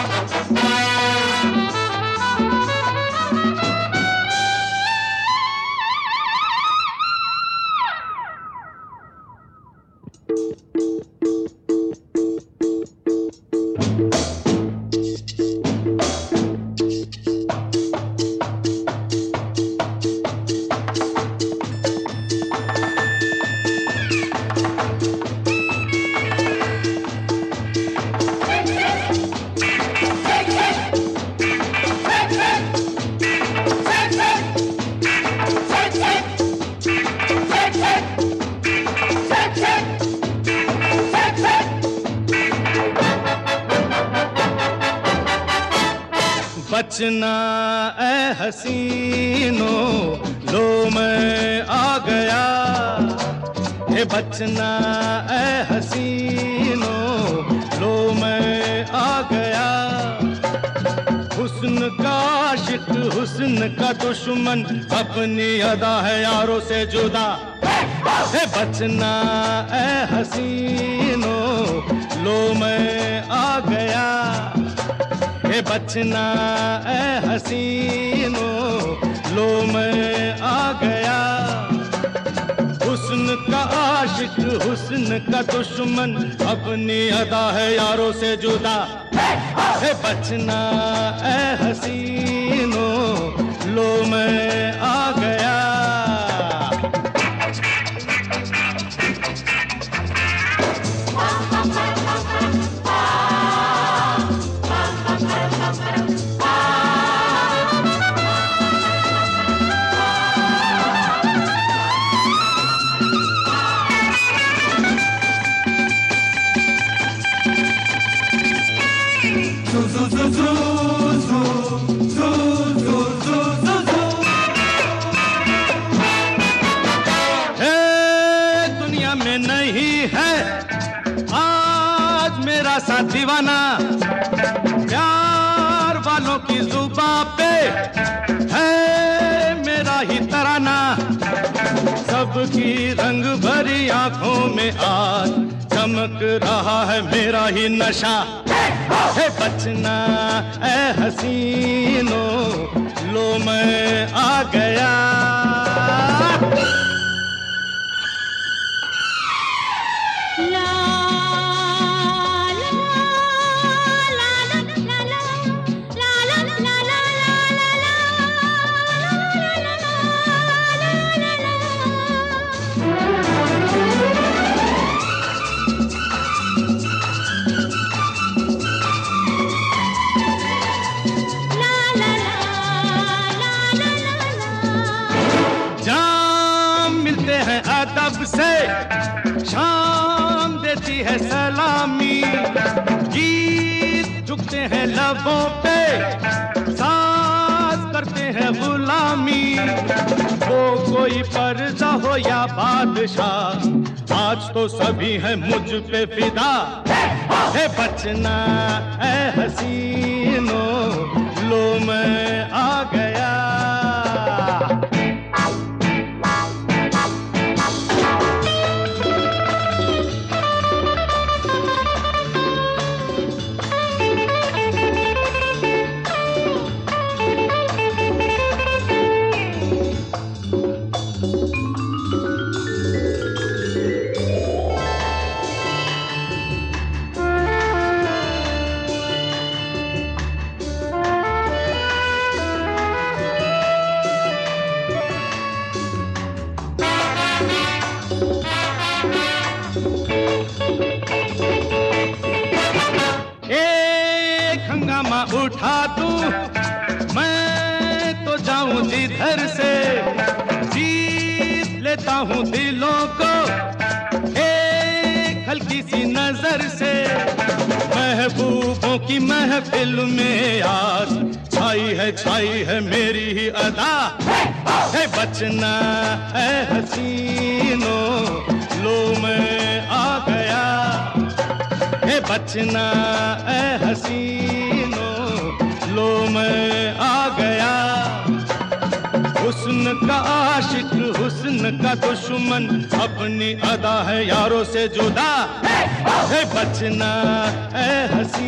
बचना ए हसीनो, लो मैं आ गया। हे बचना ए हसीनो, लो मैं आ गया। हुस्न का आशिक, हुस्न का दुश्मन, अपनी अदा है यारों से जुदा। हे बचना ए हसीनो, लो मैं आ गया। हे बचना ए हसीनो, लो मैं आ गया। हुस्न का आशिक, हुस्न का दुश्मन, अपनी अदा है यारों से जुदा। हे बचना ए हसीनो, लो मैं आ गया। दुनिया में नहीं है आज मेरा सा दीवाना, प्यार वालों की जुबां पे है मेरा ही तराना। सबकी रंग भरी आंखों में आज चमक रहा है मेरा ही नशा। हे बचना ए हसीनो, लो मैं आ गया। अदब से शाम देती है सलामी, गीत झुकते हैं लबों पे, साज करते हैं गुलामी। वो कोई पर्दा हो या बादशाह, आज तो सभी हैं मुझ पे फिदा। हे बचना ए हसीनो, लो मैं आ गया। उठा दूं मैं तो जाऊं जिधर से, जीत लेता हूं दिलों को एक हल्की सी नजर से। महबूबों की महफिल में आज छाई है मेरी ही अदा। है बचना है हसीनो, लो मैं आ गया। है बचना है हसीनो, लो मैं आ गया। हुस्न का आशिक, हुस्न का दुश्मन, अपनी अदा है यारों से जुदा। है बचना है हसीनो।